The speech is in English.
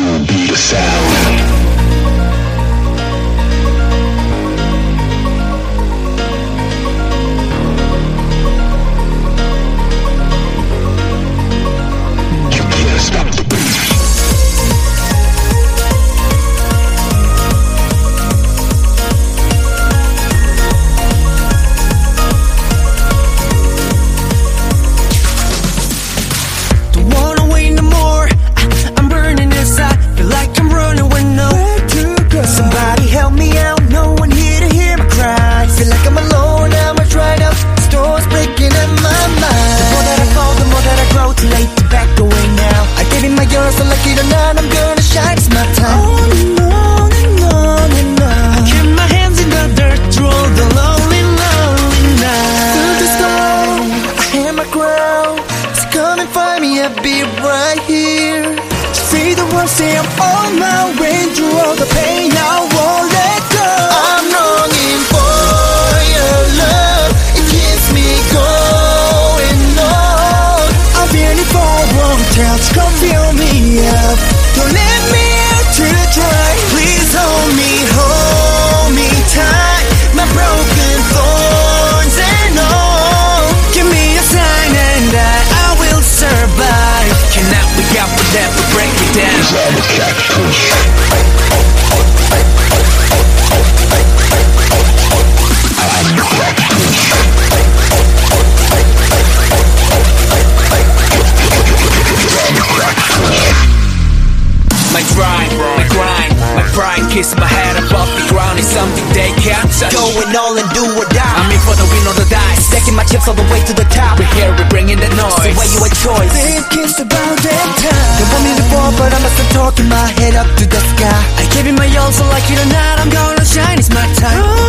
will be the sound. So lucky or not, I'm gonna shine, it's my time. On and on and on and on. I keep my hands in the dirt through the lonely, lonely night. Through the storm, I had my ground. So come and find me, I'll be right here. Say the word, say I'm on my way. Through all the pain, I won't let go. I'm longing for your love. It keeps me going on. I've been here for a long time, so come feel me up. Don't let me out to dry. Please hold me tight. My broken thorns and all. Give me a sign and I will survive. Cannot we up with that, but break it down. I'm a cat push. My grind, my pride, kiss my head above the ground is something they can't touch. Going all and do or die. I'm in for the win or the dice. Stacking my chips all the way to the top. We're here, we're bringing the noise. So why you a choice? Think it's about that time. Don't want me to fall, but I'm still talking my head up to the sky. I gave you my all, so like it or not, I'm gonna shine. It's my time.